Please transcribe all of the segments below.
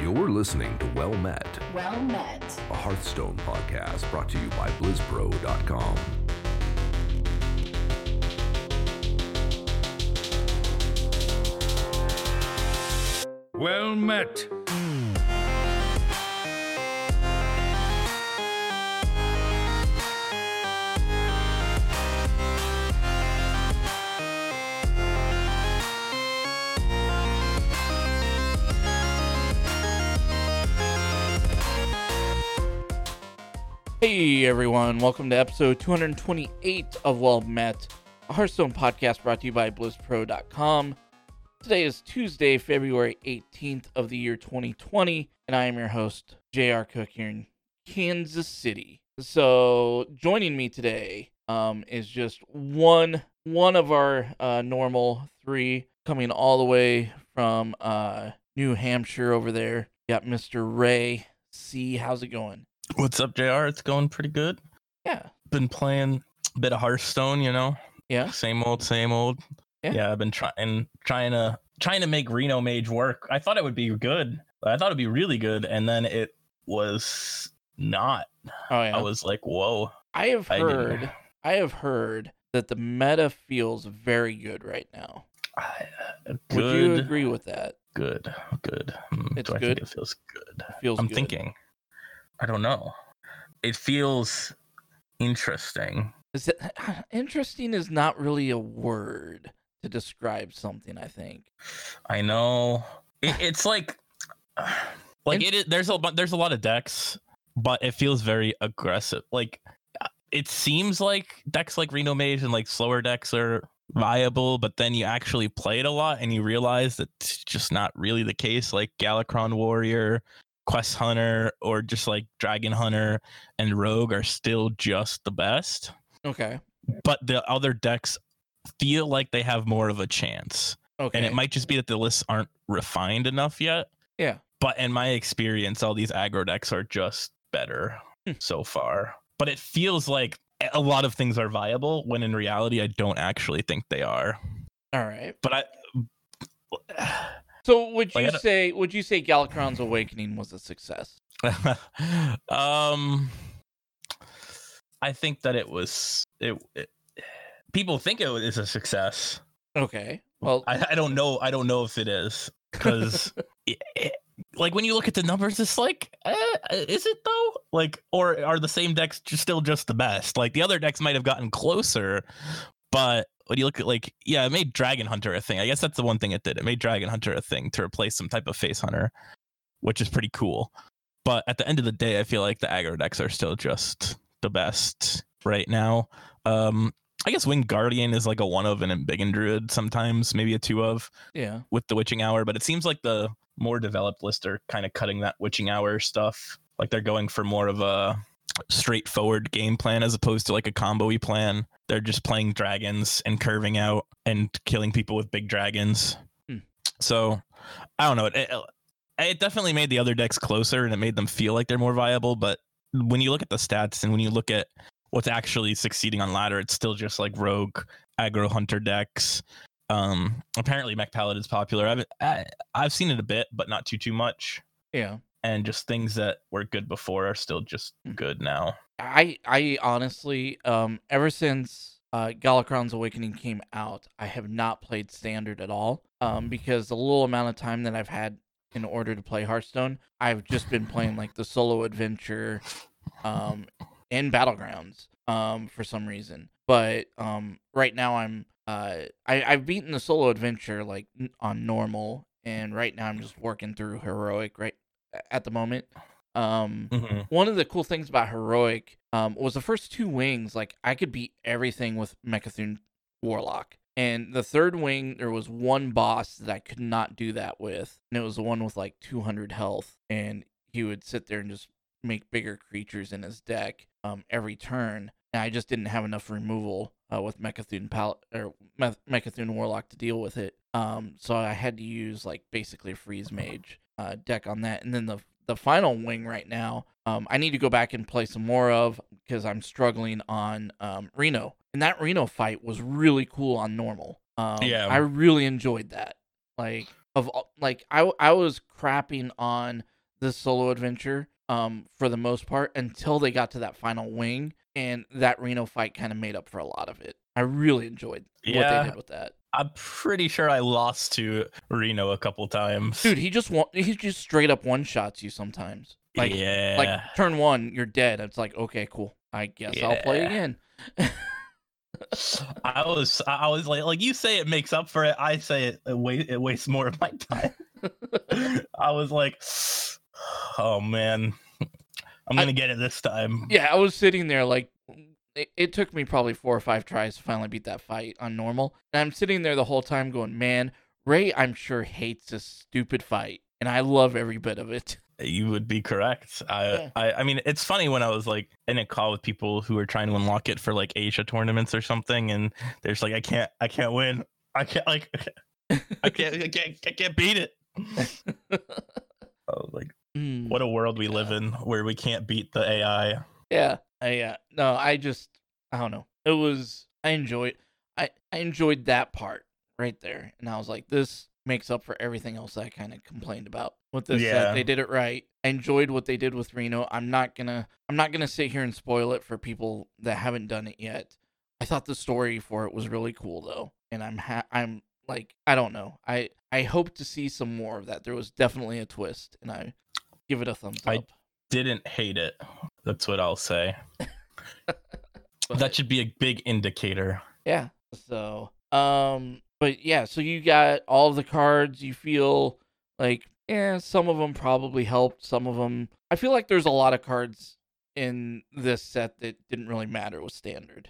You're listening to Well Met, Well Met, a Hearthstone podcast brought to you by BlizzPro.com. Well Met. Hey everyone, welcome to episode 228 of Well Met, a Hearthstone podcast brought to you by BlizzPro.com. Today is Tuesday, February 18th of the year 2020, and I am your host, J.R. Cook here in Kansas City. So joining me today is just one of our normal three coming all the way from New Hampshire over there. Got Mr. Ray C. How's it going? What's up, JR? It's going pretty good. Yeah. Been playing a bit of Hearthstone, you know? Yeah. Same old. Yeah, I've been trying to make Reno Mage work. I thought it would be good. I thought it'd be really good, and then it was not. Oh yeah. I was like, whoa. I have heard that the meta feels very good right now. Good. Would you agree with that? Good. It's Do I good? think it feels good? It feels I'm good. thinking. I don't know. It feels interesting. Is it, interesting is not really a word to describe something, I think. I know. It's like it is, there's a lot of decks, but it feels very aggressive. Like it seems like decks like Reno Mage and like slower decks are viable, but then you actually play it a lot and you realize that it's just not really the case. Like Galakron Warrior, Quest Hunter, or just like Dragon Hunter and Rogue are still just the best. Okay. But the other decks feel like they have more of a chance. Okay. And it might just be that the lists aren't refined enough yet. Yeah. But in my experience, all these aggro decks are just better so far. But it feels like a lot of things are viable when in reality, I don't actually think they are. All right. But So would you say Galakron's Awakening was a success? I think that it was. People think it is a success. Okay. Well, I don't know. I don't know if it is because, like, when you look at the numbers, it's like, is it though? Like, or are the same decks still just the best? Like, the other decks might have gotten closer, but when you look at it made Dragon Hunter a thing. I guess that's the one thing it did. It made Dragon Hunter a thing to replace some type of Face Hunter, which is pretty cool. But at the end of the day, I feel like the aggro decks are still just the best right now. I guess Winged Guardian is like a one of and a Embiggen Druid sometimes, maybe a two of. Yeah. With the Witching Hour, but it seems like the more developed list are kind of cutting that Witching Hour stuff. Like they're going for more of a straightforward game plan as opposed to like a combo-y plan. They're just playing dragons and curving out and killing people with big dragons. So I don't know. It definitely made the other decks closer and it made them feel like they're more viable. But when you look at the stats and when you look at what's actually succeeding on ladder, it's still just like rogue aggro hunter decks. Apparently Mech Paladin's popular. I've seen it a bit, but not too much. Yeah. And just things that were good before are still just good now. I honestly, ever since Galakron's Awakening came out, I have not played Standard at all. Because the little amount of time that I've had in order to play Hearthstone, I've just been playing like the solo adventure, and Battlegrounds, for some reason. But right now I've beaten the solo adventure like on normal, and right now I'm just working through heroic right at the moment. One of the cool things about heroic was the first two wings, like I could beat everything with Mecha'thun Warlock. And the third wing, there was one boss that I could not do that with, and it was the one with like 200 health, and he would sit there and just make bigger creatures in his deck every turn, and I just didn't have enough removal with Mecha'thun Mecha'thun Warlock to deal with it. So I had to use like basically a Freeze Mage deck on that, and then the final wing right now, I need to go back and play some more of because I'm struggling on Reno. And that Reno fight was really cool on normal. I really enjoyed that. I was crapping on this solo adventure for the most part until they got to that final wing, and that Reno fight kind of made up for a lot of it. I really enjoyed what they did with that. I'm pretty sure I lost to Reno a couple times. Dude, he just straight up one shots you sometimes. Like turn 1, you're dead. It's like, okay, cool. I guess I'll play again. I was like you say it makes up for it. I say it wastes more of my time. I was like, oh man, I'm gonna get it this time. Yeah, I was sitting there like it took me probably 4 or 5 tries to finally beat that fight on normal. And I'm sitting there the whole time going, man, Ray, I'm sure hates this stupid fight, and I love every bit of it. You would be correct. I mean, it's funny when I was like in a call with people who were trying to unlock it for like Asia tournaments or something, and they're just like, I can't win. I can't beat it. I was like, what a world we live in where we can't beat the AI. Yeah. No, I don't know. I enjoyed that part right there. And I was like, this makes up for everything else I kind of complained about with this set. They did it right. I enjoyed what they did with Reno. I'm not gonna sit here and spoil it for people that haven't done it yet. I thought the story for it was really cool though. And I'm like, I don't know. I hope to see some more of that. There was definitely a twist, and I give it a thumbs up. I didn't hate it. That's what I'll say. That should be a big indicator. Yeah. So, but yeah, so you got all of the cards. You feel like, some of them probably helped. Some of them, I feel like there's a lot of cards in this set that didn't really matter with standard.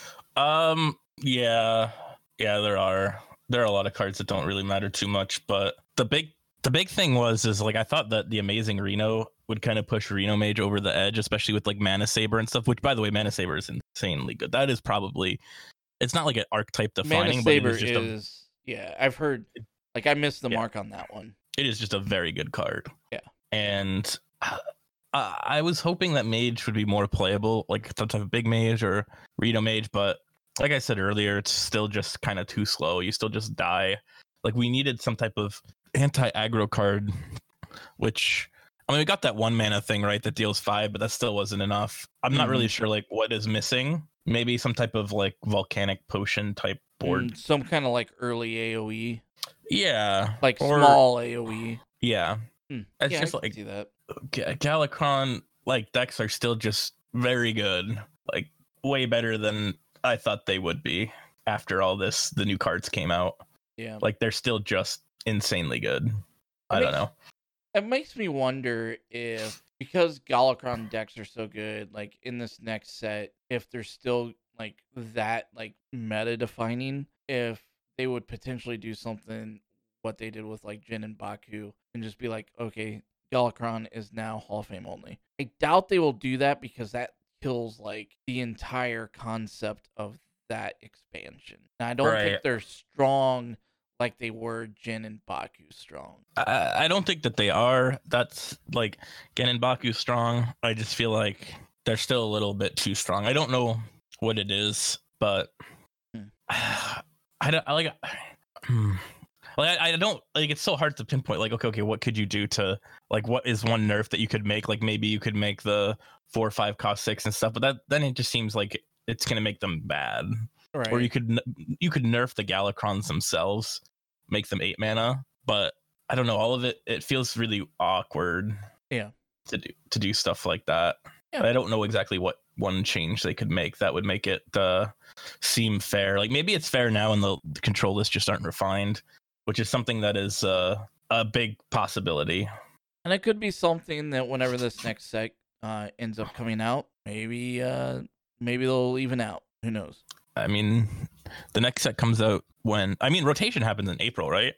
Yeah, there are a lot of cards that don't really matter too much, but the big thing is like I thought that the Amazing Reno would kind of push Reno Mage over the edge, especially with like Mana Saber and stuff, which by the way, Mana Saber is insanely good. That is probably, it's not like an archetype defining, Mana Saber but it is just I've heard, like I missed the mark on that one. It is just a very good card. Yeah. And I was hoping that Mage would be more playable, like some type of big Mage or Reno Mage, but like I said earlier, it's still just kind of too slow. You still just die. Like we needed some type of anti-aggro card, which, I mean, we got that 1 mana thing, right, that deals 5, but that still wasn't enough. I'm not really sure like what is missing. Maybe some type of like volcanic potion type board. Some kind of like early AoE. Yeah. Like small AoE. Yeah. It's just I like see that. Galakrond like decks are still just very good. Like way better than I thought they would be after all this, the new cards came out. Yeah. Like they're still just insanely good. I don't know. It makes me wonder if, because Galakrond decks are so good, like in this next set, if they're still like that, like meta defining, if they would potentially do something what they did with like Jin and Baku and just be like, okay, Galakrond is now Hall of Fame only. I doubt they will do that because that kills like the entire concept of that expansion. And I don't think they're strong like they were Jin and Baku strong. I don't think that they are. That's like Gen and Baku strong. I just feel like they're still a little bit too strong. I don't know what it is, but I don't like, it's so hard to pinpoint like, okay, what could you do to like, what is one nerf that you could make? Like maybe you could make the 4 or 5 cost 6 and stuff, but then it just seems like it's going to make them bad. Right. Or you could nerf the Galakronds themselves, make them 8 mana, but I don't know, all of it feels really awkward. Yeah. To do stuff like that. Yeah. I don't know exactly what one change they could make that would make it seem fair. Like maybe it's fair now and the control lists just aren't refined, which is something that is a big possibility. And it could be something that whenever this next set ends up coming out, maybe they'll even out. Who knows? I mean, the next set comes out when, I mean, rotation happens in April, right?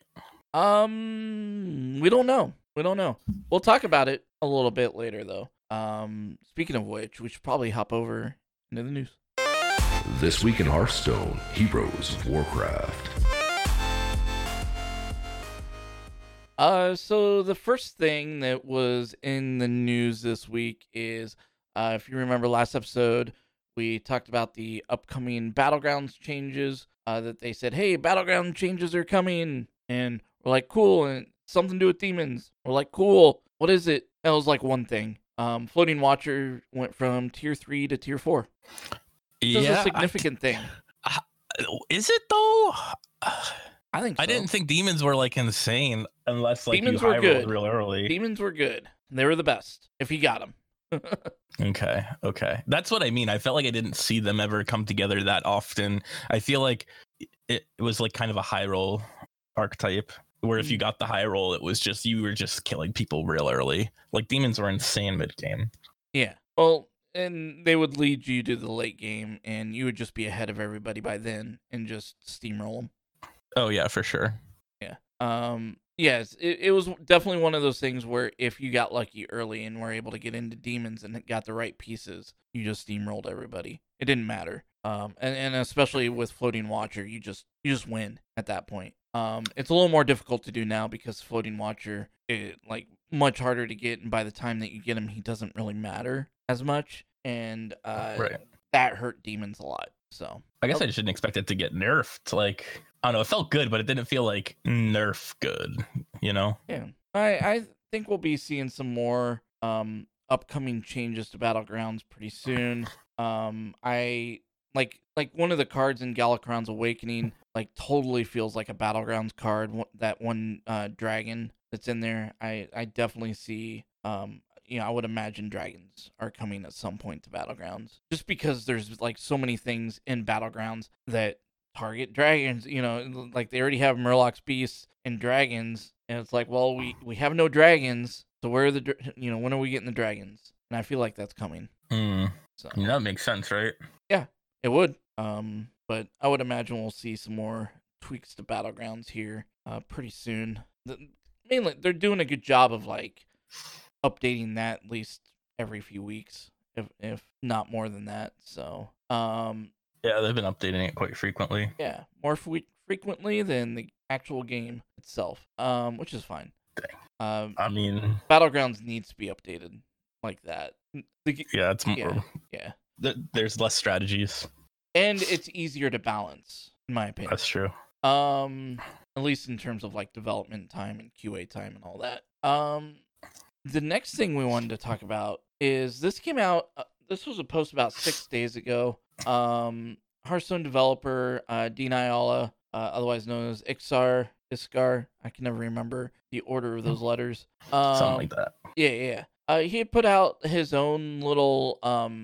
We don't know. We'll talk about it a little bit later, though. Speaking of which, we should probably hop over into the news. This week in Hearthstone, Heroes of Warcraft. So the first thing that was in the news this week is, if you remember last episode, we talked about the upcoming Battlegrounds changes, that they said, hey, Battleground changes are coming, and we're like, cool, and something to do with demons. We're like, cool, what is it? That was like one thing. Floating Watcher went from tier 3 to tier 4. This is a significant thing. Is it though? I think so. I didn't think demons were like insane unless like Demons you were high good. rolled real early. Demons were good. They were the best if you got them. Okay. That's what I mean. I felt like I didn't see them ever come together that often. I feel like it was like kind of a high roll archetype where if you got the high roll, it was just you were just killing people real early. Like demons were insane mid game. Yeah. Well, and they would lead you to the late game, and you would just be ahead of everybody by then and just steamroll them. Oh yeah, for sure. Yeah. Yes, it was definitely one of those things where if you got lucky early and were able to get into demons and got the right pieces, you just steamrolled everybody. It didn't matter. And especially with Floating Watcher, you just win at that point. It's a little more difficult to do now because Floating Watcher is like much harder to get, and by the time that you get him, he doesn't really matter as much, and Right. that hurt demons a lot. So I guess I just didn't expect it to get nerfed. Like, I don't know, it felt good, but it didn't feel like nerf good, you know? yeah, I think we'll be seeing some more upcoming changes to Battlegrounds pretty soon. I like one of the cards in Galakrond's Awakening like totally feels like a Battlegrounds card. That one dragon that's in there, I definitely see. I would imagine dragons are coming at some point to Battlegrounds, just because there's like so many things in Battlegrounds that target dragons. Like they already have Murloc's beasts and dragons, and it's like, well, we have no dragons, so where are when are we getting the dragons? And I feel like that's coming. So That makes sense, right? yeah, it would. But I would imagine we'll see some more tweaks to Battlegrounds here pretty soon. Mainly, they're doing a good job of like updating that at least every few weeks, if not more than that. So Yeah, they've been updating it quite frequently. yeah, more frequently than the actual game itself, which is fine. I mean, Battlegrounds needs to be updated like that. yeah, it's more. Yeah. There's less strategies. And it's easier to balance, in my opinion. That's true. At least in terms of like development time and QA time and all that. The next thing we wanted to talk about is this came out. This was a post about 6 days ago. Hearthstone developer Dean Ayala, otherwise known as Iskar. I can never remember the order of those letters. Something like that. Yeah. He had put out his own little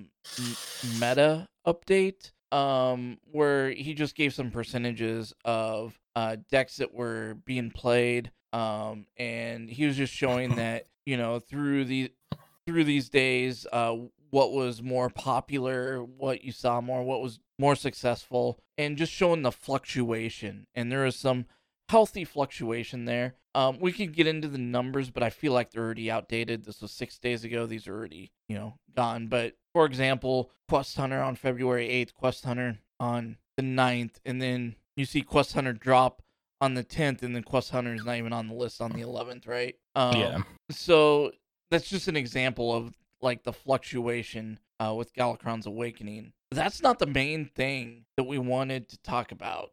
meta update, where he just gave some percentages of decks that were being played, and he was just showing that through these days, what was more popular, what you saw more, what was more successful, and just showing the fluctuation. And there is some healthy fluctuation there. We could get into the numbers, but I feel like they're already outdated. This was 6 days ago. These are already, gone. But for example, Quest Hunter on February 8th, Quest Hunter on the 9th, and then you see Quest Hunter drop on the 10th, and then Quest Hunter is not even on the list on the 11th, right? Yeah. So that's just an example of like the fluctuation with Galakrond's Awakening. That's not the main thing that we wanted to talk about.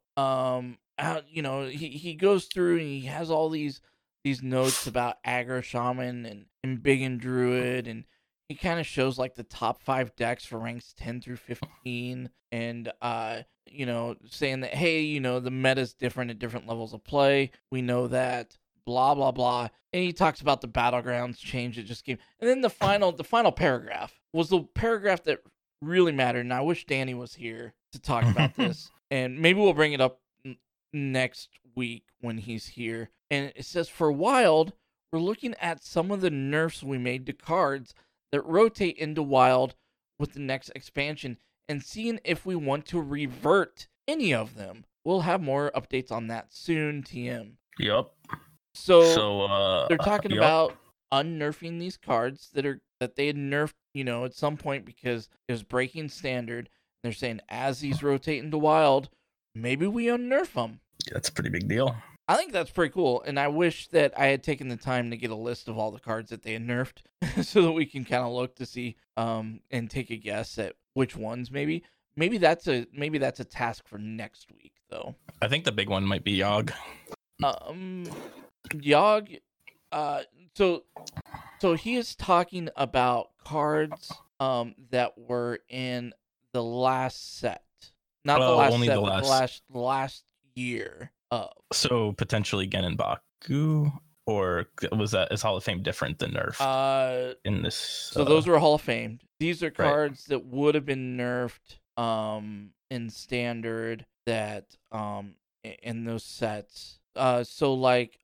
He goes through and he has all these notes about Aggro Shaman and Big Druid, and he kind of shows like the top 5 decks for ranks 10 through 15, and saying that, hey, the meta's different at different levels of play. We know that, blah blah blah. And he talks about the Battlegrounds change that just came. And then the final paragraph was the paragraph that really mattered, and I wish Danny was here to talk about this. And maybe we'll bring it up next week when he's here. And it says, for Wild, we're looking at some of the nerfs we made to cards that rotate into Wild with the next expansion and seeing if we want to revert any of them. We'll have more updates on that soon, TM. Yep. So they're talking about unnerfing these cards that they had nerfed, at some point because it was breaking standard. They're saying as these rotate into Wild, maybe we unnerf them. That's a pretty big deal. I think that's pretty cool, and I wish that I had taken the time to get a list of all the cards that they had nerfed, so that we can kind of look to see and take a guess at which ones. Maybe that's a task for next week, though. I think the big one might be Yogg. Yogg. So So he is talking about cards that were in the last set. Not the Oh, last only set, the but last. the last year of. So potentially Genin Baku, or is Hall of Fame different than Nerf in this? So those were Hall of Fame. These are Right. cards that would have been nerfed in standard that in those sets. So like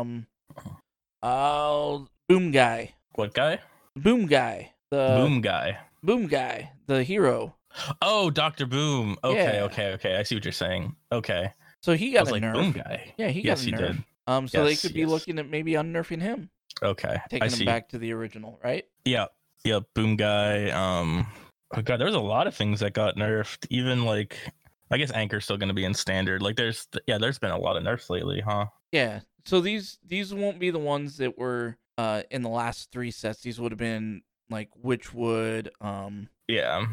Boom Guy. What guy? Boom Guy. The Boom guy. Boom Guy, the hero. Oh, Dr. Boom. Okay, Yeah. okay. I see what you're saying. Okay. So he I got was a like, nerf. Boom guy. Yeah, he Yes, got a he nerf. did. So they Yes, could be yes. looking at maybe unnerfing him, Okay. I taking see. him back to the original, right? Yeah. Yeah. Boom guy. Oh god, there's a lot of things that got nerfed. Even like, I guess Anchor's still going to be in standard. Like, there's been a lot of nerfs lately, huh? Yeah. So these won't be the ones that were in the last 3 sets. These would have been like Witchwood, Yeah.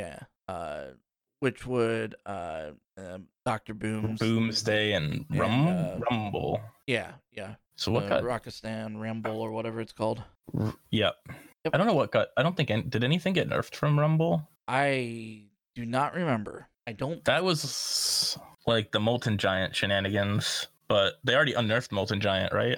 Witchwood, Dr. Boom's. Boomsday and Rumble. Yeah. So what got? Rockistan, Ramble, or whatever it's called. Yep. I don't know what got. I don't think. Did anything get nerfed from Rumble? I do not remember. I don't. That was like the Molten Giant shenanigans, but they already unnerfed Molten Giant, right?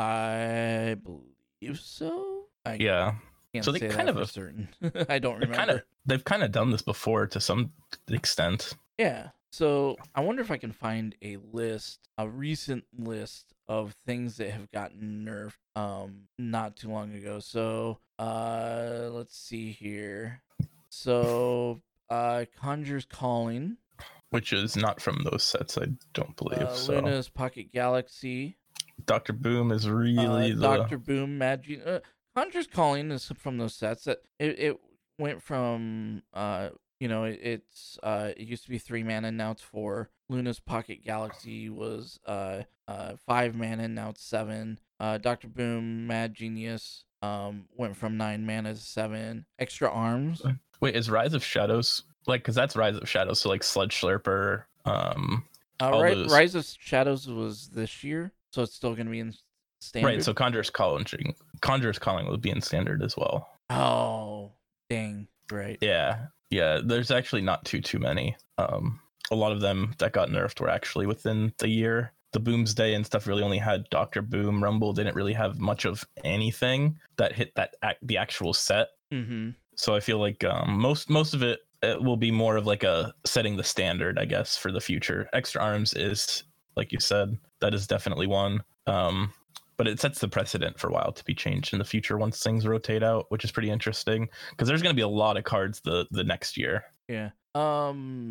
I believe so. Yeah. Can't So they say kind that of for certain. I don't remember. They've kind of done this before to some extent. Yeah. So I wonder if I can find a recent list of things that have gotten nerfed not too long ago. So let's see here. So Conjure's Calling, Which is not from those sets, I don't believe. So Luna's Pocket Galaxy, Dr. Boom is really Dr. Boom, Magic. Conjure's Calling is from those sets that it went from it used to be 3 mana, now it's 4. Luna's Pocket Galaxy was 5 mana, now it's 7. Dr. Boom, Mad Genius went from 9 mana to 7. Extra Arms. Wait, is Rise of Shadows like, because that's Rise of Shadows, so like Sludge Slurper, those... Rise of Shadows was this year, so it's still gonna be in standard. Right, so Conjurer's Calling will be in standard as well. Oh, dang! Right. Yeah. There's actually not too many. A lot of them that got nerfed were actually within the year. The Boomsday and stuff really only had Dr. Boom. Rumble didn't really have much of anything that hit the actual set. Mm-hmm. So I feel like most of it will be more of like a setting the standard, I guess, for the future. Extra Arms is, like you said, that is definitely one. But it sets the precedent for a while to be changed in the future once things rotate out, which is pretty interesting because there's going to be a lot of cards the next year. Yeah. Oh,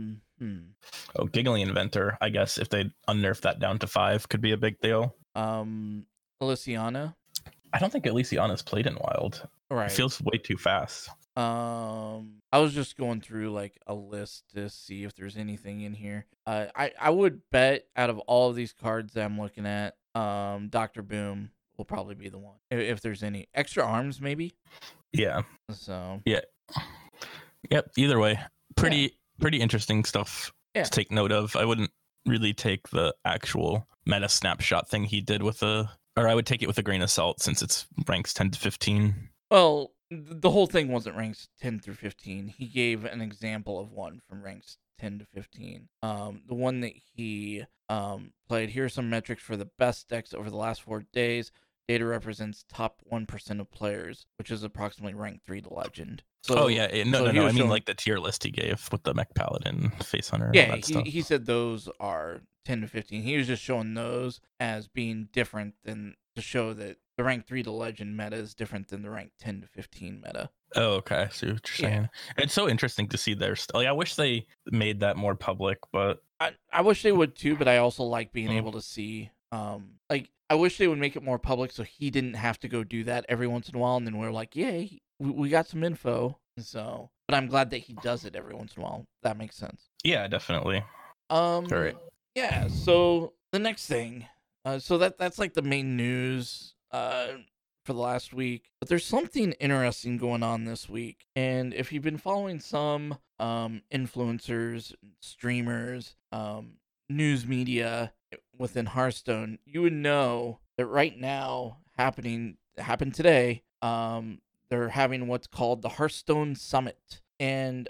Giggling Inventor, I guess if they unnerf that down to 5 could be a big deal. Elysiana. I don't think Elysiana's played in Wild. Right. It feels way too fast. I was just going through like a list to see if there's anything in here. I would bet out of all of these cards that I'm looking at, Dr. Boom will probably be the one. If there's any. Extra Arms, maybe. Yeah. So. Yeah. Yep. Either way, pretty interesting stuff to take note of. I wouldn't really take the actual meta snapshot thing he did or I would take it with a grain of salt since it's ranks 10 to 15. Well, the whole thing wasn't ranks 10 through 15. He gave an example of one from ranks 10 to 15. The one that he played, here are some metrics for the best decks over the last 4 days. Data represents top 1% of players, which is approximately rank 3 to Legend. So, No. I mean, like the tier list he gave with the Mech Paladin, Face Hunter, and all that stuff. He said those are 10 to 15. He was just showing those as being different than to show that the rank 3 to Legend meta is different than the rank 10 to 15 meta. Oh, okay. I see what you're saying. It's so interesting to see their like, I wish they made that more public, but I wish they would too, but I also like being able to see like I wish they would make it more public so he didn't have to go do that every once in a while, and then we're like, yay, we got some info. So, but I'm glad that he does it every once in a while. That makes sense. Yeah, definitely. Right. Yeah, so the next thing, so that's like the main news for the last week. But there's something interesting going on this week. And if you've been following some influencers, streamers, news media within Hearthstone, you would know that right now happened today, they're having what's called the Hearthstone Summit, and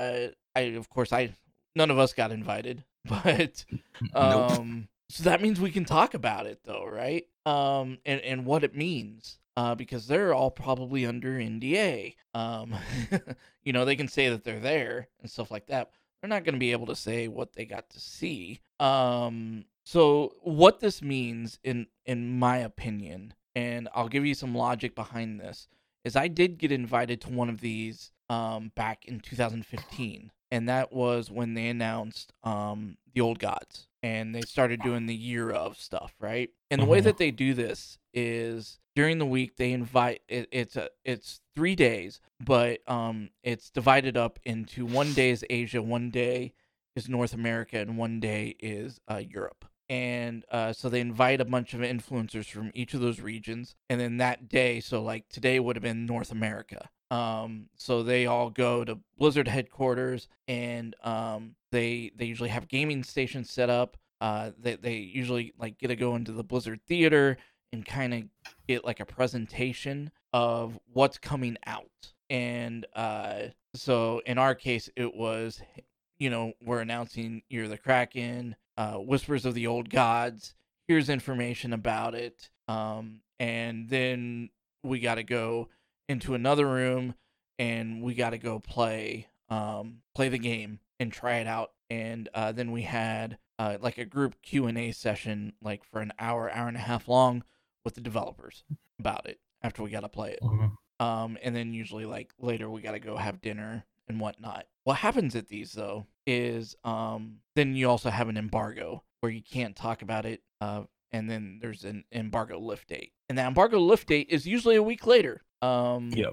none of us got invited, but Nope. so that means we can talk about it though, right? And what it means. Because they're all probably under NDA. They can say that they're there and stuff like that. They're not going to be able to say what they got to see. So what this means, in my opinion, and I'll give you some logic behind this, is I did get invited to one of these back in 2015, and that was when they announced the Old Gods, and they started doing the year of stuff, right? And the way that they do this is during the week they invite it's 3 days, but it's divided up into 1 day is Asia, 1 day is North America, and 1 day is Europe. And so they invite a bunch of influencers from each of those regions, and then that day, so like today would have been North America. So they all go to Blizzard headquarters, and they usually have gaming stations set up. They usually like get to go into the Blizzard theater and kind of get like a presentation of what's coming out. And so in our case, it was, we're announcing Year of the Kraken, Whispers of the Old Gods. Here's information about it. And then we got to go into another room, and we got to go play the game and try it out. And then we had like a group Q&A session, like for an hour and a half long, with the developers about it after we got to play it. And then usually like later we got to go have dinner and whatnot. What happens at these though is then you also have an embargo where you can't talk about it. And then there's an embargo lift date, and that embargo lift date is usually a week later. Yep.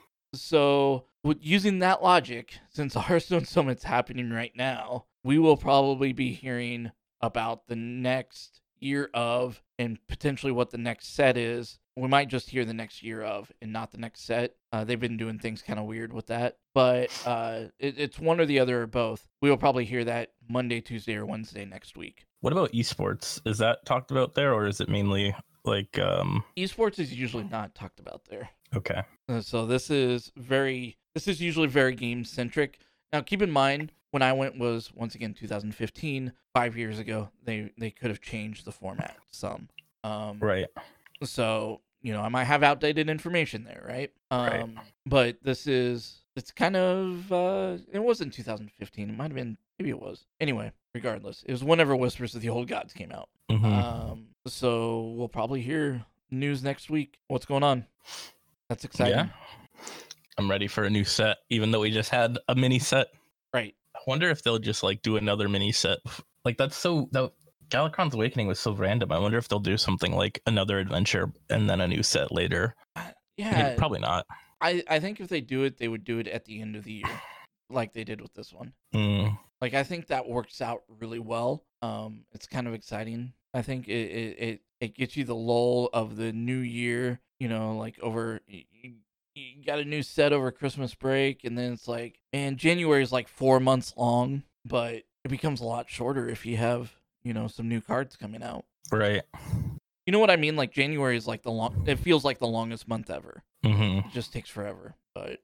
So using that logic, since the Hearthstone Summit's happening right now, we will probably be hearing about the next year of, and potentially what the next set is. We might just hear the next year of and not the next set. They've been doing things kind of weird with that, but it's one or the other or both. We will probably hear that Monday, Tuesday, or Wednesday next week. What about esports? Is that talked about there, or is it mainly like esports is usually not talked about there. Okay. So this is usually very game centric. Now keep in mind, when I went was once again 2015, 5 years ago. They could have changed the format some. Right. So I might have outdated information there, right? Right. But it's kind of it wasn't 2015. It might have been, maybe it was. Anyway, regardless, it was whenever Whispers of the Old Gods came out. So we'll probably hear news next week. What's going on? That's exciting. Yeah. I'm ready for a new set, even though we just had a mini set. Right. I wonder if they'll just like do another mini set. Like that Galakrond's Awakening was so random. I wonder if they'll do something like another adventure and then a new set later. Yeah. Probably not. I think if they do it, they would do it at the end of the year, like they did with this one. Like I think that works out really well. It's kind of exciting. I think it gets you the lull of the new year. Like over you got a new set over Christmas break, and then it's like, man, January is like 4 months long, but it becomes a lot shorter if you have some new cards coming out. Right. You know what I mean? Like January is like it feels like the longest month ever. It just takes forever. But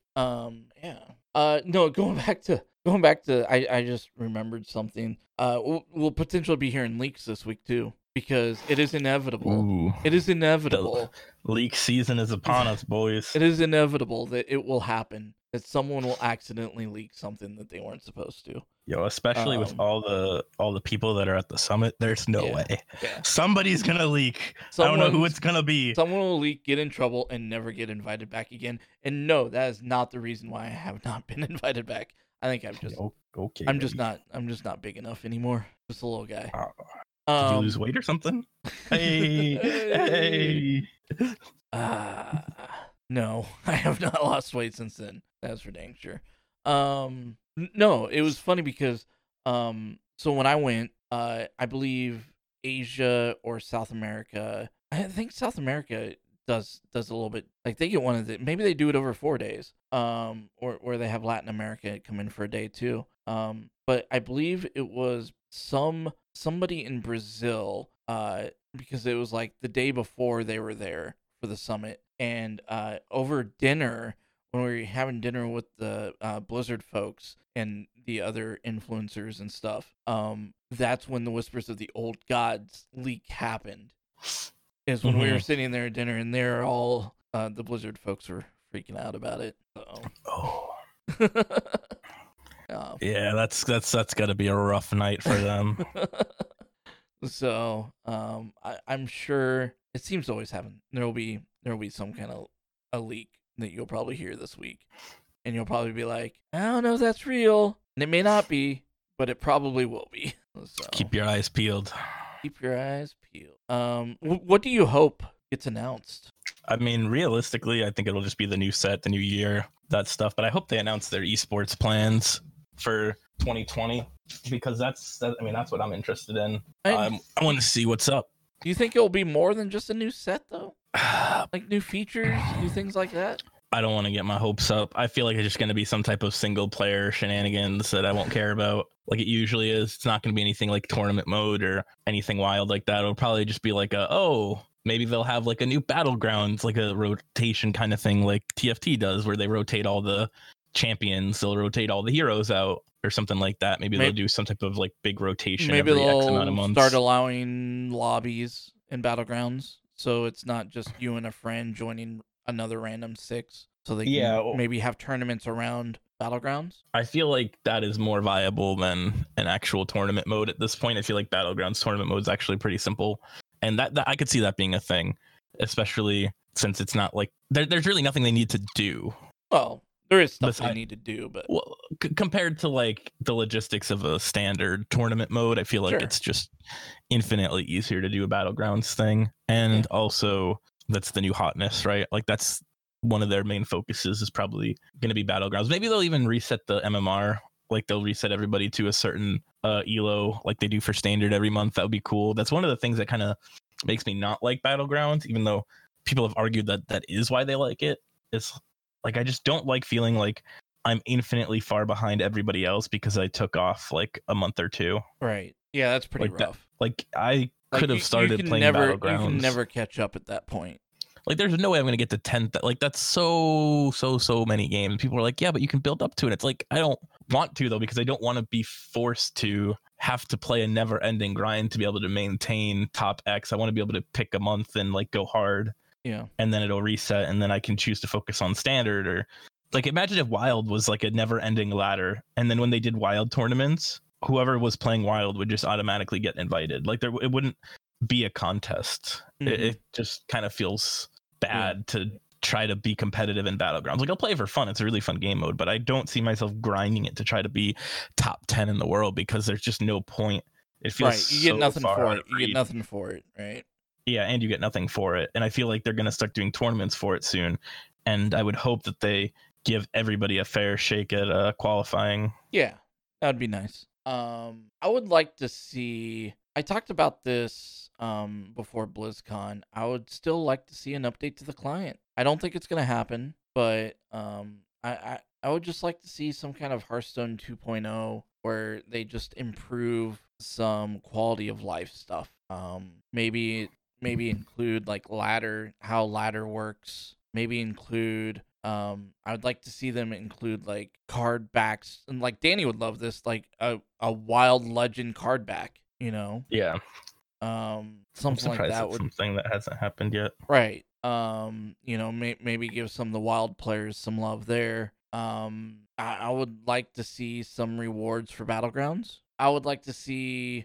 yeah. No, going back to I just remembered something. We'll potentially be hearing leaks this week too, because it is inevitable. Ooh. It is inevitable. The leak season is upon us, boys. It is inevitable that it will happen, that someone will accidentally leak something that they weren't supposed to. Yo, especially with all the people that are at the summit, there's no way. Yeah. Somebody's gonna leak. I don't know who it's gonna be. Someone will leak, get in trouble, and never get invited back again. And no, that is not the reason why I have not been invited back. I think okay. I'm just not big enough anymore. Just a little guy. Did you lose weight or something? Hey. No, I have not lost weight since then. That's for dang sure. No, it was funny because so when I went, I believe Asia or South America. I think South America does a little bit, like they get one of the, maybe they do it over 4 days. Or they have Latin America come in for a day too. But I believe it was somebody in Brazil, because it was like the day before they were there for the summit, And over dinner, when we were having dinner with the Blizzard folks and the other influencers and stuff, that's when the Whispers of the Old Gods leak happened. Is when we were sitting there at dinner, and they're all the Blizzard folks were freaking out about it. So. Oh. Yeah, that's got to be a rough night for them. So, I'm sure it seems to always happen. There'll be some kind of a leak that you'll probably hear this week, and you'll probably be like, I don't know if that's real, and it may not be, but it probably will be. So, keep your eyes peeled. Keep your eyes peeled. What do you hope gets announced? I mean, realistically, I think it'll just be the new set, the new year, that stuff. But I hope they announce their esports plans for 2020 because that's what I'm interested in. I want to see what's up. Do you think it'll be more than just a new set though? Like new features, new things like that? I don't want to get my hopes up. I feel like it's just going to be some type of single player shenanigans that I won't care about like it usually is. It's not going to be anything like tournament mode or anything wild like that. It'll probably just be like maybe they'll have like a new battlegrounds, like a rotation kind of thing like TFT does where they rotate all the champions. They'll rotate all the heroes out or something like that. Maybe they'll do some type of like big rotation maybe every they'll X amount of months. Start allowing lobbies in battlegrounds. So it's not just you and a friend joining another random 6. So they can maybe have tournaments around battlegrounds. I feel like that is more viable than an actual tournament mode at this point. I feel like battlegrounds tournament mode is actually pretty simple. And that I could see that being a thing, especially since it's not like there's really nothing they need to do. Well, there is stuff they need to do, but compared to like the logistics of a standard tournament mode, I feel like it's just infinitely easier to do a battlegrounds thing. And also that's the new hotness, right? Like that's one of their main focuses is probably going to be battlegrounds. Maybe they'll even reset the MMR. Like they'll reset everybody to a certain elo like they do for standard every month. That would be cool. That's one of the things that kind of makes me not like battlegrounds, even though people have argued that that is why they like it. It's like I just don't like feeling like I'm infinitely far behind everybody else because I took off like a month or 2. Right. Yeah, that's pretty rough. I could have started playing battlegrounds. You can never catch up at that point. Like, there's no way I'm going to get to 10th. Like, that's so many games. People are like, yeah, but you can build up to it. It's like, I don't want to, though, because I don't want to be forced to have to play a never-ending grind to be able to maintain top X. I want to be able to pick a month and, like, go hard. Yeah. And then it'll reset, and then I can choose to focus on standard. Or, like, imagine if Wild was, like, a never-ending ladder. And then when they did Wild tournaments, whoever was playing Wild would just automatically get invited. Like, it wouldn't be a contest. Mm-hmm. It just kind of feels bad to try to be competitive in battlegrounds. Like, I'll play for fun. It's a really fun game mode, but I don't see myself grinding it to try to be top 10 in the world because there's just no point. It feels you get nothing for it. You get nothing for it, right? Yeah, and you get nothing for it. And I feel like they're going to start doing tournaments for it soon. And I would hope that they give everybody a fair shake at qualifying. Yeah, that would be nice. I would like to see... I talked about this before BlizzCon. I would still like to see an update to the client. I don't think it's going to happen, but I would just like to see some kind of Hearthstone 2.0 where they just improve some quality of life stuff. Maybe include like ladder, how ladder works. Maybe include I would like to see them include like card backs, and like Danny would love this, like a Wild Legend card back, you know? Yeah. Something like that would something that hasn't happened yet. Right. You know, maybe give some of the Wild players some love there. I would like to see some rewards for battlegrounds. I would like to see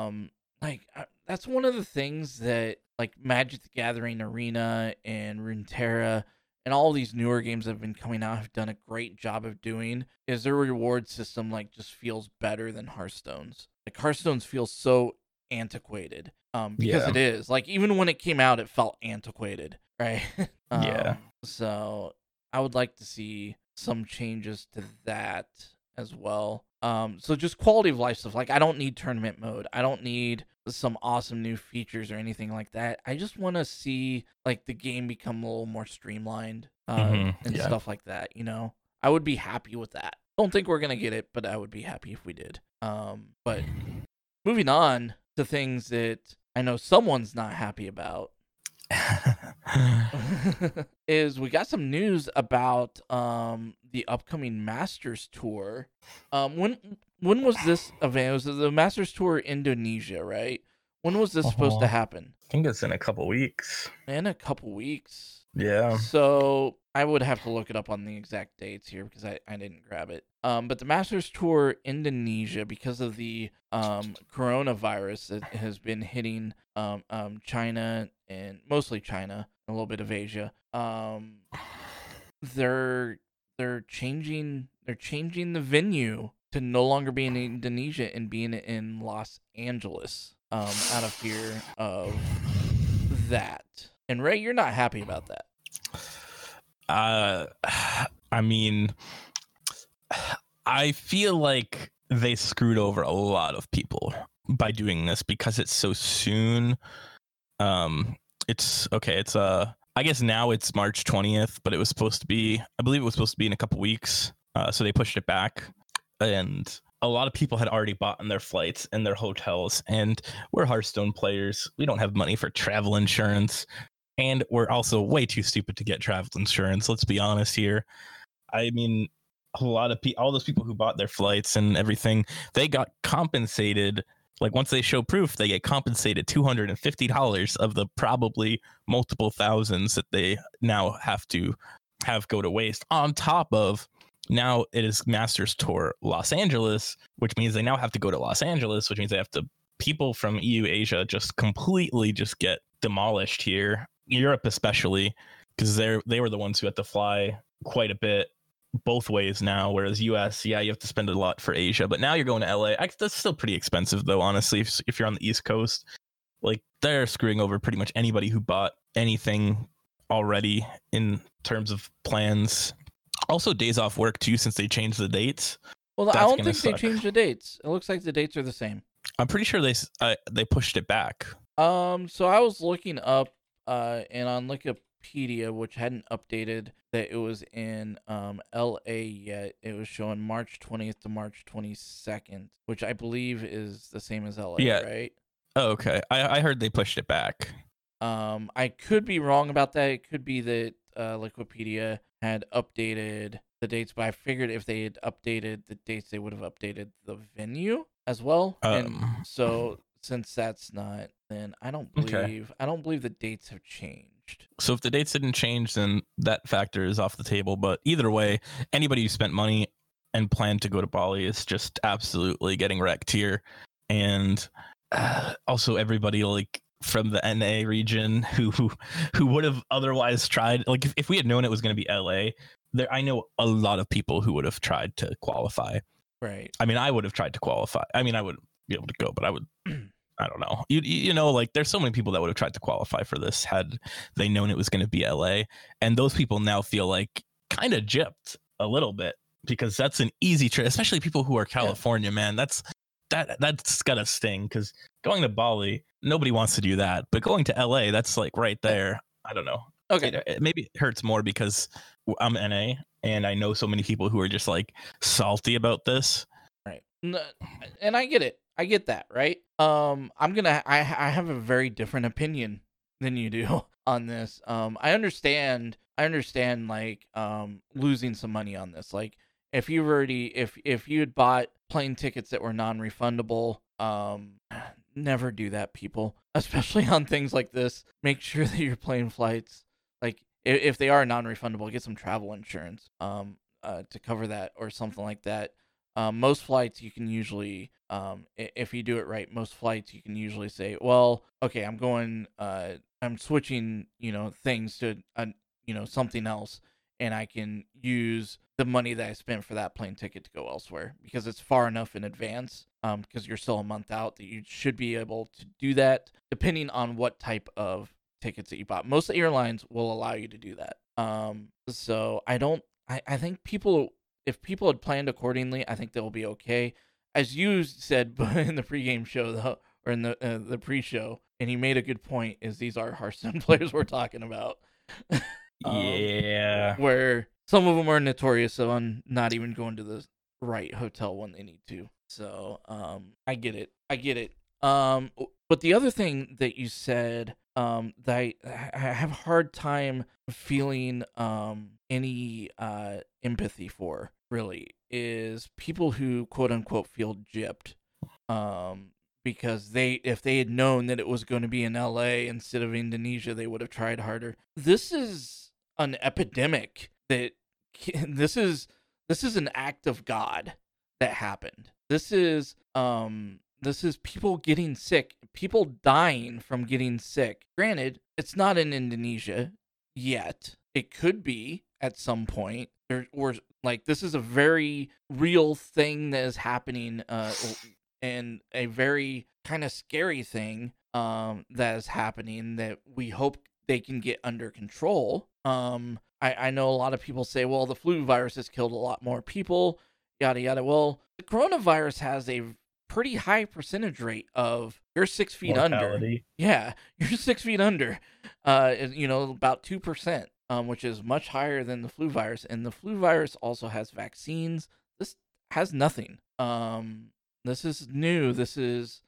that's one of the things that like Magic the Gathering Arena and Runeterra and all these newer games that have been coming out have done a great job of doing, is their reward system like just feels better than Hearthstone's. Like Hearthstone's feels so antiquated because it is. Like even when it came out, it felt antiquated, right? So I would like to see some changes to that as well. So just quality of life stuff. Like I don't need tournament mode. I don't need some awesome new features or anything like that. I just want to see like the game become a little more streamlined and stuff like that. You know, I would be happy with that. Don't think we're gonna get it, but I would be happy if we did. But moving on to things that I know someone's not happy about. is we got some news about the upcoming Masters Tour. When was this event? It was the Masters Tour Indonesia, right? When was this supposed to happen? I think it's in a couple weeks. In a couple weeks. Yeah. So I would have to look it up on the exact dates here because I didn't grab it. But the Masters Tour Indonesia, because of the coronavirus that has been hitting China and mostly China, a little bit of Asia. They're changing the venue to no longer be in Indonesia and being in Los Angeles. Out of fear of that. And Ray, you're not happy about that. I mean, I feel like they screwed over a lot of people by doing this because it's so soon. It's okay. It's I guess now it's March 20th, but it was supposed to be, I believe it was supposed to be in a couple weeks. So they pushed it back, and a lot of people had already bought in their flights and their hotels, and we're Hearthstone players. We don't have money for travel insurance, and we're also way too stupid to get travel insurance. Let's be honest here. I mean, a lot of all those people who bought their flights and everything, they got compensated. Like once they show proof, they get compensated $250 of the probably multiple thousands that they now have to have go to waste, on top of now it is Masters Tour Los Angeles, which means they now have to go to Los Angeles, which means they have to, people from EU Asia just completely just get demolished here. Europe especially, because they were the ones who had to fly quite a bit both ways now, whereas US, yeah, you have to spend a lot for Asia, but now you're going to LA. That's still pretty expensive though, honestly, if you're on the East Coast. Like they're screwing over pretty much anybody who bought anything already in terms of plans. Also, days off work too, since they changed the dates. Well, I don't think they changed the dates. It looks like the dates are the same. I'm pretty sure they pushed it back. So I was looking up, and on Wikipedia, which hadn't updated that it was in LA yet. It was showing March 20th to March 22nd, which I believe is the same as LA, yeah. Right? Oh, okay. I heard they pushed it back. I could be wrong about that. It could be that Wikipedia had updated the dates, but I figured if they had updated the dates, they would have updated the venue as well. And so since that's not, then I don't believe the dates have changed. So if the dates didn't change, then that factor is off the table. But either way, anybody who spent money and planned to go to Bali is just absolutely getting wrecked here. And also everybody like from the NA region who would have otherwise tried, like if we had known it was going to be LA, I know a lot of people who would have tried to qualify. Right. I mean, I would have tried to qualify. I mean, I wouldn't be able to go, but I would. I don't know. You know, like there's so many people that would have tried to qualify for this had they known it was going to be LA, and those people now feel like kind of gypped a little bit because that's an easy trip, especially people who are California, man. That's gotta sting because going to Bali, nobody wants to do that, but going to LA, that's like right there. I don't know. Okay. Maybe it hurts more because I'm NA and I know so many people who are just like salty about this. Right. And I get it. I get that, right? I have a very different opinion than you do on this. I understand like losing some money on this. Like if you had bought plane tickets that were non-refundable, never do that, people. Especially on things like this. Make sure that your plane flights, like if they are non-refundable, get some travel insurance to cover that or something like that. Most flights you can usually, if you do it right, most flights you can usually say, well, okay, I'm switching, things to, something else, and I can use the money that I spent for that plane ticket to go elsewhere because it's far enough in advance, because you're still a month out, that you should be able to do that depending on what type of tickets that you bought. Most airlines will allow you to do that. So I think if people had planned accordingly, I think they'll be okay. As you said in the pregame show, though, or in the pre-show, and you made a good point, is these are Hearthstone players we're talking about. Yeah. Where some of them are notorious on not even going to the right hotel when they need to. So I get it. But the other thing that you said that I have a hard time feeling any empathy for, really, is people who quote unquote feel gypped. Because if they had known that it was going to be in LA instead of Indonesia, they would have tried harder. This is an epidemic that this is an act of God that happened. This is people getting sick, people dying from getting sick. Granted, it's not in Indonesia yet. It could be at some point. This is a very real thing that is happening, and a very kind of scary thing that is happening that we hope they can get under control. I know a lot of people say, well, the flu virus has killed a lot more people, yada yada. Well, the coronavirus has a pretty high percentage rate of you're 6 feet Mortality. under. Yeah, you're 6 feet under. About 2%, which is much higher than the flu virus. And the flu virus also has vaccines. This has nothing. This is new. This is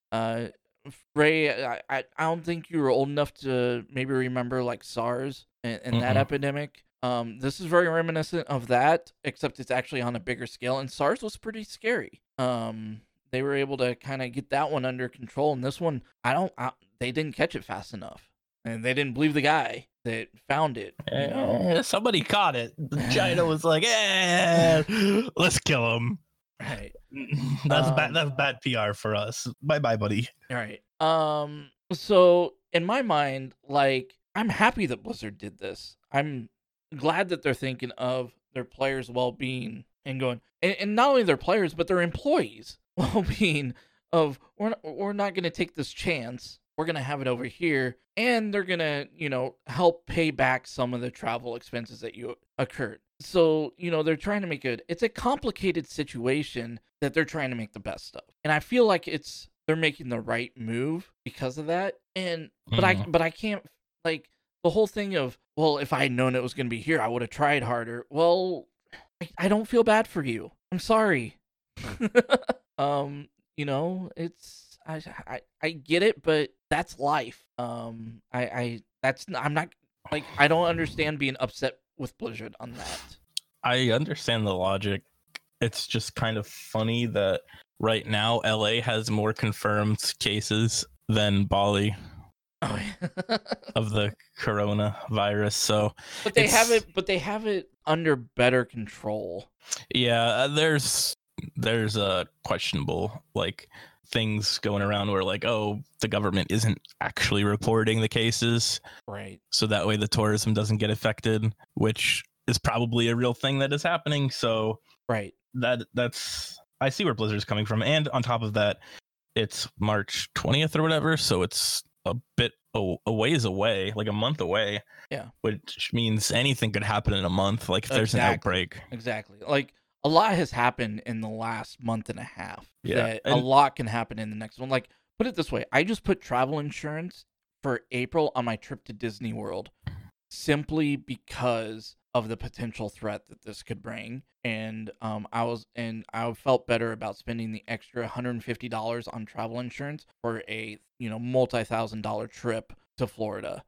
Ray. I don't think you were old enough to maybe remember like SARS and that epidemic. This is very reminiscent of that, except it's actually on a bigger scale. And SARS was pretty scary. They were able to kind of get that one under control, and this one, they didn't catch it fast enough, and they didn't believe the guy that found it. Somebody caught it. China was like, let's kill him. Right. That's bad. That's bad PR for us. Bye, buddy. All right. So in my mind, like, I'm happy that Blizzard did this. I'm glad that they're thinking of their players' well-being and going, and not only their players, but their employees' well-being. Of we're not going to take this chance. We're going to have it over here, and they're going to, help pay back some of the travel expenses that you occurred. So, they're trying to make it's a complicated situation that they're trying to make the best of. And I feel like they're making the right move because of that. But I can't, like, the whole thing of, well, if I had known it was going to be here, I would have tried harder. Well, I don't feel bad for you. I'm sorry. It's, I get it, but that's life. I'm not, like, I don't understand being upset with Blizzard on that. I understand the logic. It's just kind of funny that right now LA has more confirmed cases than Bali of the coronavirus. So, but they have it under better control. Yeah, there's a questionable things going around where the government isn't actually reporting the cases, right? So that way the tourism doesn't get affected, which is probably a real thing that is happening. So right, that's I see where Blizzard's coming from, and on top of that, it's March 20th or whatever, so it's a bit a ways away, like a month away. Yeah, which means anything could happen in a month. Like if there's an outbreak, exactly. Like a lot has happened in the last month and a half. Yeah, a lot can happen in the next one. Like, put it this way, I just put travel insurance for April on my trip to Disney World simply because of the potential threat that this could bring. And I felt better about spending the extra $150 on travel insurance for a multi-$1,000 trip to Florida.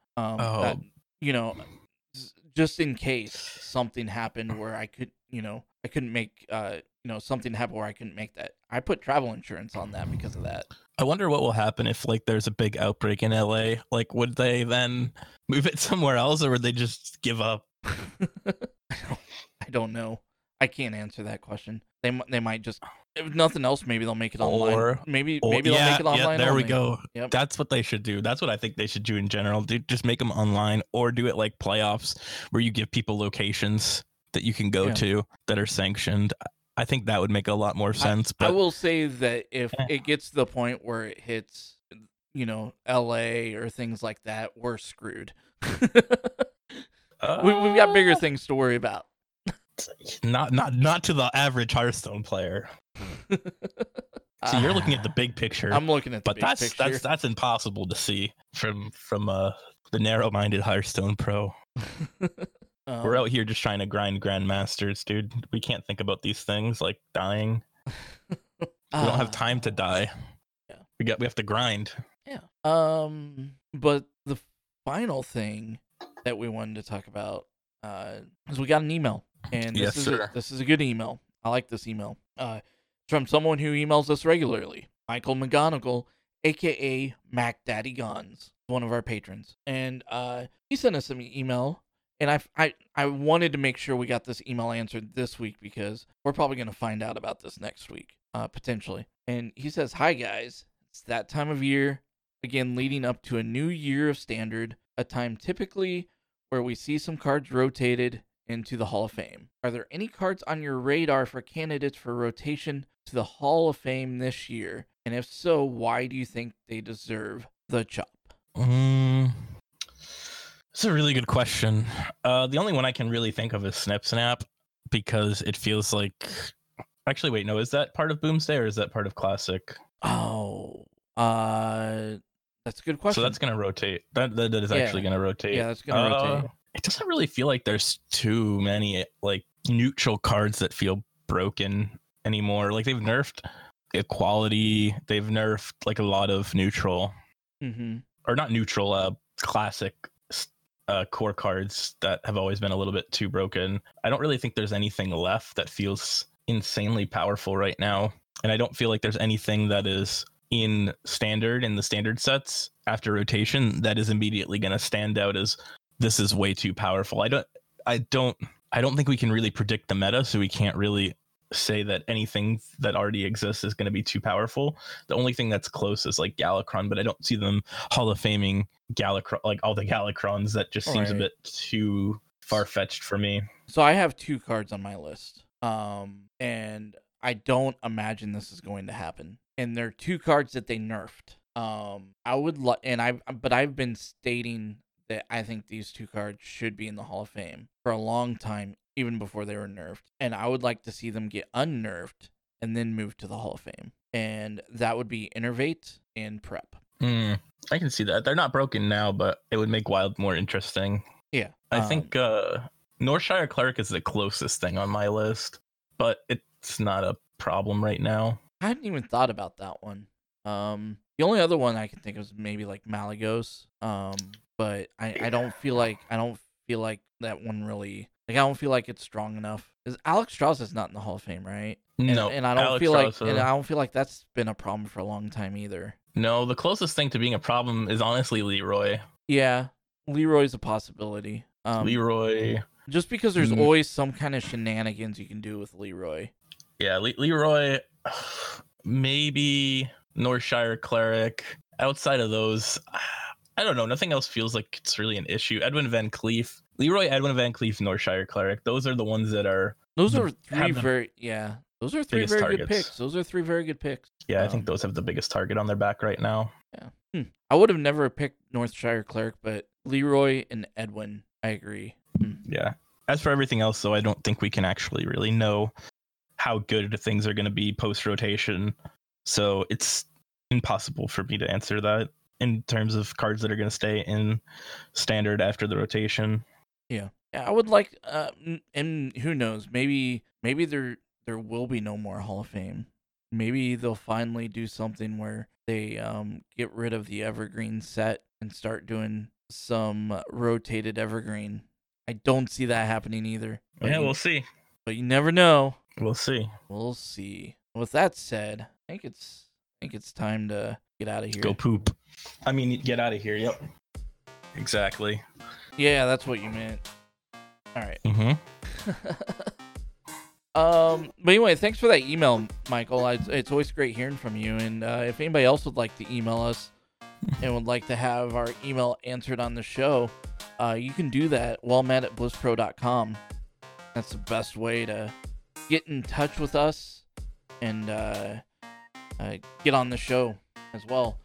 Just in case something happened where I could, I couldn't make, something happened where I couldn't make that. I put travel insurance on that because of that. I wonder what will happen if there's a big outbreak in LA. Would they then move it somewhere else, or would they just give up? I don't know. I can't answer that question. They might just, if nothing else, maybe they'll make it online. Maybe they'll make it online. Yeah, there we go. Yep. That's what they should do. That's what I think they should do in general. Just make them online, or do it like playoffs where you give people locations that you can go to that are sanctioned. I think that would make a lot more sense. But I will say that if it gets to the point where it hits, LA or things like that, we're screwed. We've got bigger things to worry about. Not to the average Hearthstone player. See, you're looking at the big picture. I'm looking at the big picture. That's impossible to see from the narrow-minded Hearthstone pro. We're out here just trying to grind grandmasters, dude. We can't think about these things like dying. We don't have time to die. Yeah. We have to grind. Yeah. But final thing that we wanted to talk about is we got an email, and this is a good email. I like this email. It's from someone who emails us regularly, Michael McGonigal, aka Mac Daddy Guns, one of our patrons, and he sent us an email. And I wanted to make sure we got this email answered this week because we're probably going to find out about this next week, potentially. And he says, "Hi guys, it's that time of year, again leading up to a new year of Standard, a time typically where we see some cards rotated into the Hall of Fame. Are there any cards on your radar for candidates for rotation to the Hall of Fame this year? And if so, why do you think they deserve the chop?" It's a really good question. The only one I can really think of is Snip Snap, because it feels like... Actually, wait, no, is that part of Boomsday or is that part of Classic? Oh, that's a good question. So that's going to rotate. That is actually going to rotate. Yeah, that's going to rotate. It doesn't really feel like there's too many like neutral cards that feel broken anymore. Like they've nerfed Equality. They've nerfed like a lot of neutral, or not neutral, classic core cards that have always been a little bit too broken. I don't really think there's anything left that feels insanely powerful right now. And I don't feel like there's anything that is in the standard sets after rotation that is immediately going to stand out as this is way too powerful. I don't think we can really predict the meta, so we can't really say that anything that already exists is going to be too powerful. The only thing that's close is like Galakron, but I don't see them Hall of Faming Galakron, like all the Galakrons. That just seems a bit too far-fetched for me. So I have 2 cards on my list, and I don't imagine this is going to happen. And they're 2 cards that they nerfed. But I've been stating that I think these 2 cards should be in the Hall of Fame for a long time, even before they were nerfed. And I would like to see them get unnerfed and then move to the Hall of Fame. And that would be Innervate and Prep. I can see that. They're not broken now, but it would make Wild more interesting. Yeah. I think Northshire Cleric is the closest thing on my list, but it's not a problem right now. I hadn't even thought about that one. The only other one I can think of is maybe like Malygos. But I don't feel like that one really, like, I don't feel like it's strong enough. Because Alex Strauss is not in the Hall of Fame, right? No, and I don't feel like that's been a problem for a long time either. No, the closest thing to being a problem is honestly Leroy. Yeah, Leroy's a possibility. Leroy, just because there's always some kind of shenanigans you can do with Leroy. Yeah, Leroy, maybe Northshire Cleric. Outside of those, I don't know. Nothing else feels like it's really an issue. Edwin Van Cleef, Leroy, Edwin Van Cleef, Northshire Cleric. Those are the ones that are. Those are three very good picks. Those are 3 very good picks. Yeah, I think those have the biggest target on their back right now. Yeah. I would have never picked Northshire Cleric, but Leroy and Edwin, I agree. Yeah. As for everything else, though, I don't think we can actually really know how good things are going to be post-rotation. So it's impossible for me to answer that in terms of cards that are going to stay in Standard after the rotation. Yeah. I would like, and who knows, maybe there will be no more Hall of Fame. Maybe they'll finally do something where they get rid of the Evergreen set and start doing some rotated Evergreen. I don't see that happening either. Yeah, we'll see. But you never know. We'll see. With that said, I think it's time to get out of here. Go poop. I mean, get out of here. Yep. Exactly. Yeah, that's what you meant. All right. But anyway, thanks for that email, Michael. It's always great hearing from you. And if anybody else would like to email us and would like to have our email answered on the show, you can do that wellmet@blisspro.com. That's the best way to get in touch with us and get on the show as well.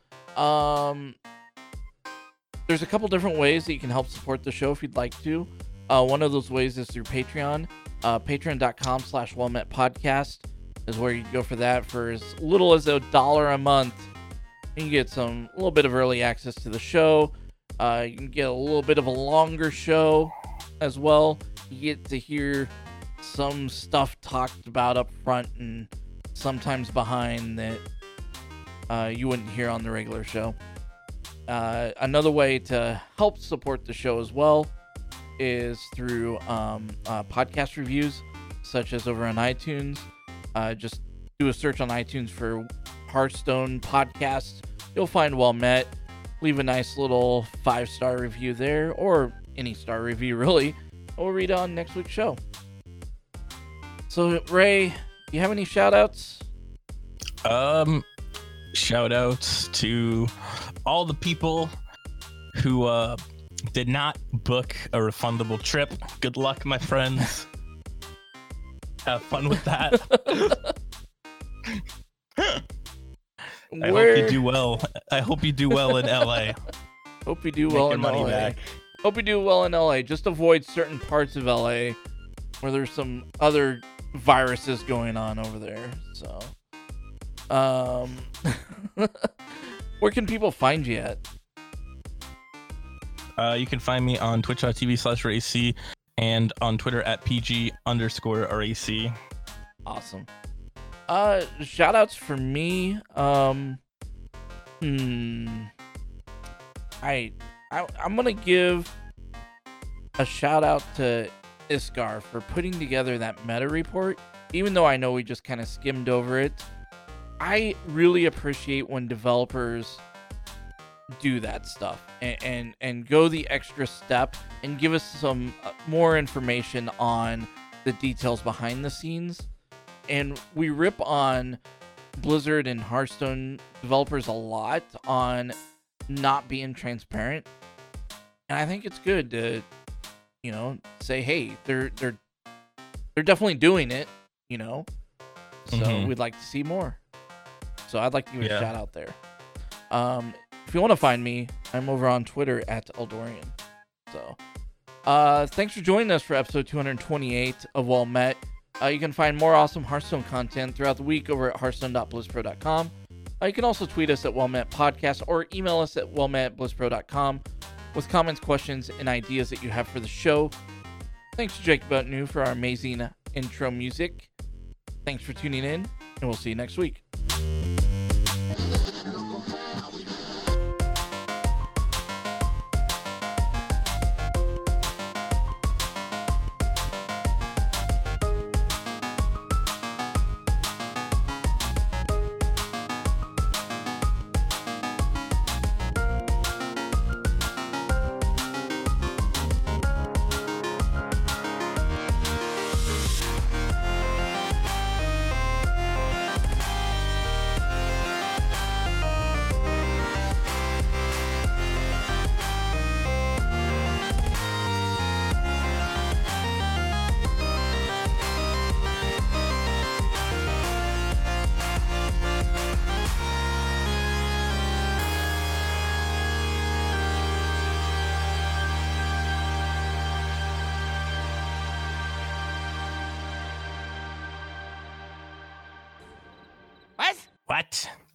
There's a couple different ways that you can help support the show if you'd like to. One of those ways is through Patreon. Patreon.com/wellmetpodcast is where you go for that. For as little as $1 a month, you can get a little bit of early access to the show. You can get a little bit of a longer show as well. You get to hear some stuff talked about up front and sometimes behind that you wouldn't hear on the regular show. Another way to help support the show as well is through podcast reviews, such as over on iTunes. Just do a search on iTunes for Hearthstone podcast. You'll find Well Met. Leave a nice little 5-star review there, or any star review really. We'll read on next week's show. So Ray, you have any shout outs? Shout outs to all the people who did not book a refundable trip. Good luck, my friends. Have fun with that. I hope you do well. I hope you do well in LA. Hope you do well in money LA. back. Hope you do well in LA. Just avoid certain parts of LA where there's some other viruses going on over there. So, where can people find you at? You can find me on twitch.tv/RAC and on Twitter at PG_RAC. Awesome. Shout outs for me. I'm gonna give a shout out to Iskar for putting together that meta report. Even though I know we just kind of skimmed over it, I really appreciate when developers do that stuff and go the extra step and give us some more information on the details behind the scenes. And we rip on Blizzard and Hearthstone developers a lot on not being transparent. And I think it's good to, say, hey, they're definitely doing it, So we'd like to see more. So I'd like to give a shout out there. If you want to find me, I'm over on Twitter at Eldorian. So thanks for joining us for episode 228 of Well Met. You can find more awesome Hearthstone content throughout the week over at hearthstone.blizzpro.com. You can also tweet us at WellMetPodcast or email us at wellmet@blizzpro.com with comments, questions, and ideas that you have for the show. Thanks to Jake Butnu for our amazing intro music. Thanks for tuning in, and we'll see you next week. What?